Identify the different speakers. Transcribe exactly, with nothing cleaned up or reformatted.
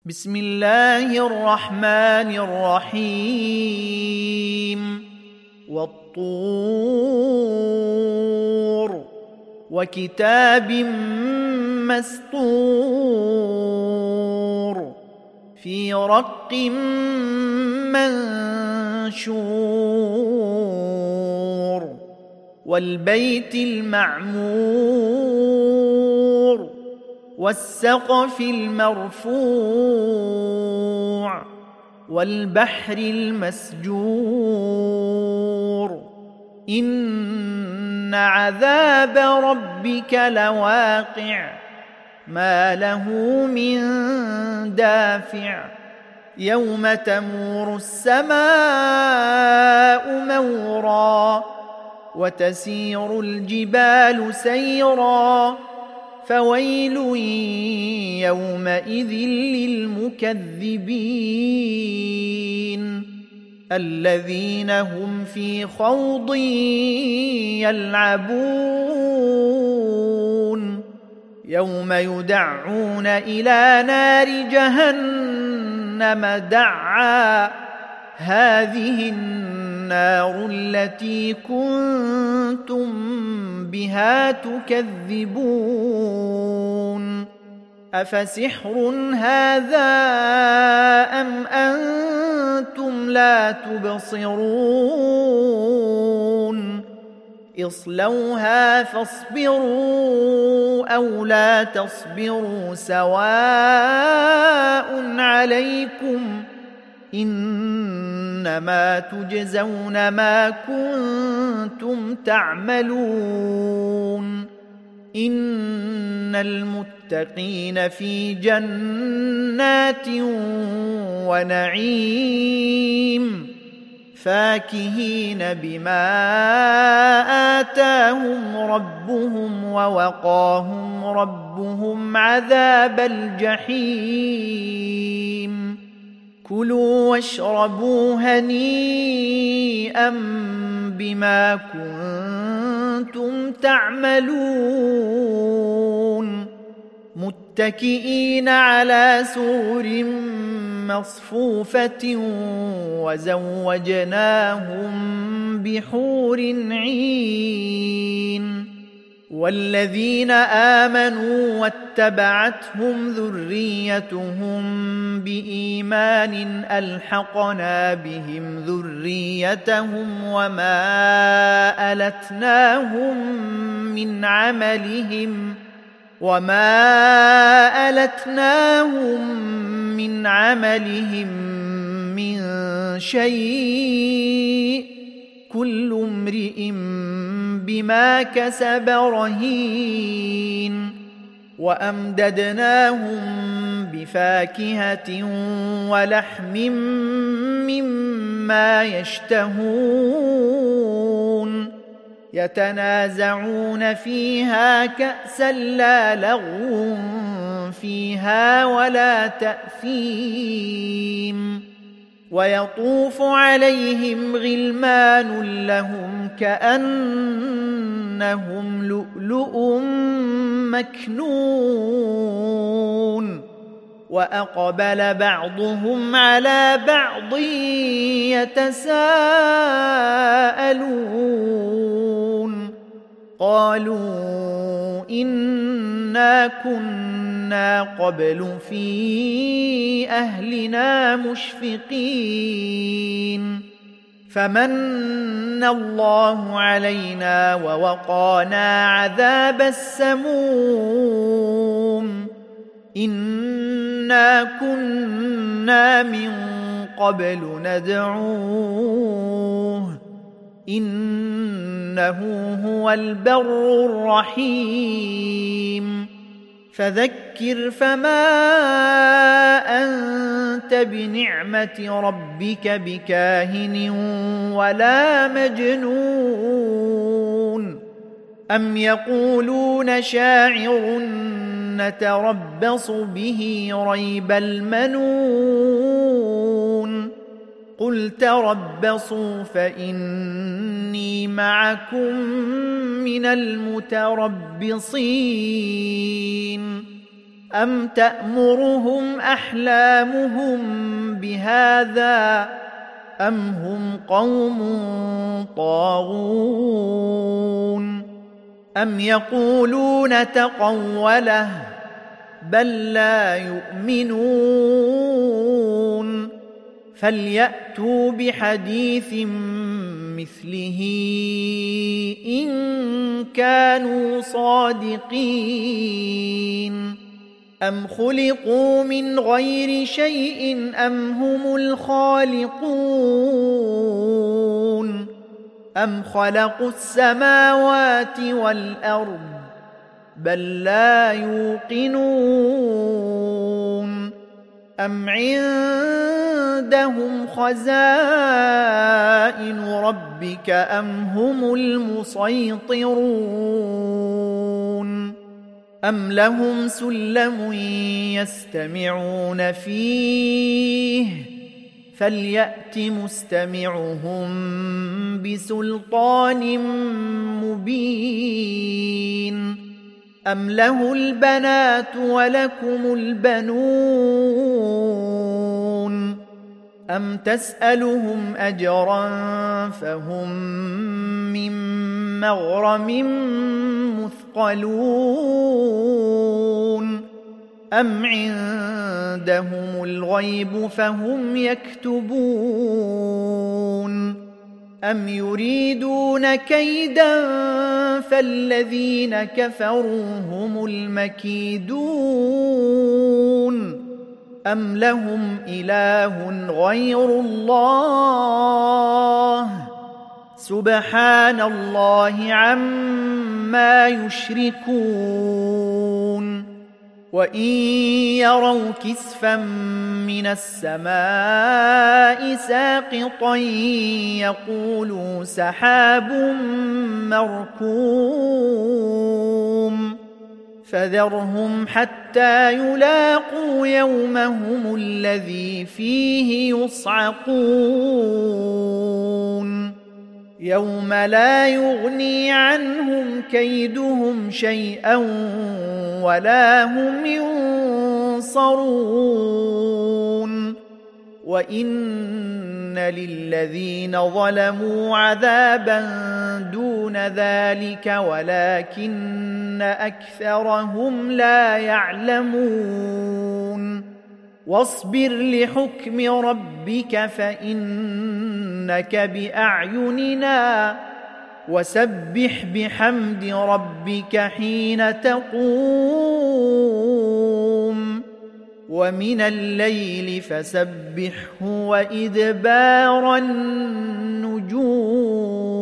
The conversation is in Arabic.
Speaker 1: بسم الله الرحمن الرحيم والطور وكتاب مسطور في رق منشور والبيت المعمور والسقف المرفوع والبحر المسجور إن عذاب ربك لواقع ما له من دافع يوم تمور السماء مورا وتسير الجبال سيرا فويل يومئذ للمكذبين الذين هم في خوض يلعبون يوم يدعون إلى نار جهنم دعا هذه النار التي كنتم بها تكذبون أفسحر هذا أم أنتم لا تبصرون اصلوها فاصبروا أو لا تصبروا سواء عليكم إنما تجزون ما كنتم تعملون إن المتقين في جنات ونعيم فاكهين بما آتاهم ربهم ووقاهم ربهم عذاب الجحيم كلوا واشربوا هنيئا بما كنتم تعملون متكئين على سرر مصفوفة وزوجناهم بحور عين والذين آمنوا واتبعتهم ذريتهم بإيمان ألحقنا بهم ذريتهم وما ألتناهم من عملهم وما ألتناهم من عملهم من شيء كل امرئ بما كسب رهين وأمددناهم بفاكهة ولحم مما يشتهون يتنازعون فيها كأسا لا لغو فيها ولا تأثيم ويطوف عليهم غلمان لهم كأنهم لؤلؤ مكنون وأقبل بعضهم على بعض يتساءلون قالوا إنا كنا قبل في أهلنا مشفقين فمن الله علينا ووقانا عذاب السموم إنا كنا من قبل ندعوه إنه هو البر الرحيم فذكر فما أنت بنعمة ربك بكاهن ولا مجنون أم يقولون شاعر نتربص به ريب المنون قل تربصوا فإني معكم من المتربصين أم تأمرهم أحلامهم بهذا أم هم قوم طاغون أم يقولون تقوله بل لا يؤمنون فليأتوا بحديث مثله إن كانوا صادقين أم خلقوا من غير شيء أم هم الخالقون أم خلقوا السماوات والأرض بل لا يوقنون أم عندهم خزائن ربك أم هم المسيطرون أم لهم سلم يستمعون فيه فليأت مستمعهم بسلطان مبين أم له البنات ولكم البنون أم تسألهم أجرا فهم من مغرم مثقلون أم عندهم الغيب فهم يكتبون أم يريدون كيدا فالذين كفروا هم المكيدون أم لهم إله غير الله سبحان الله عما يشركون وإن يروا كسفا من السماء ساقطا يقولوا سحاب مركوم فذرهم حتى يلاقوا يومهم الذي فيه يصعقون يوم لا يغني عنهم كيدهم شيئا ولا هم ينصرون وإن للذين ظلموا عذابا دون ذلك ولكن أكثرهم لا يعلمون واصبر لحكم ربك فإنك بأعيننا وسبح بحمد ربك حين تقوم ومن الليل فسبحه وإدبار النجوم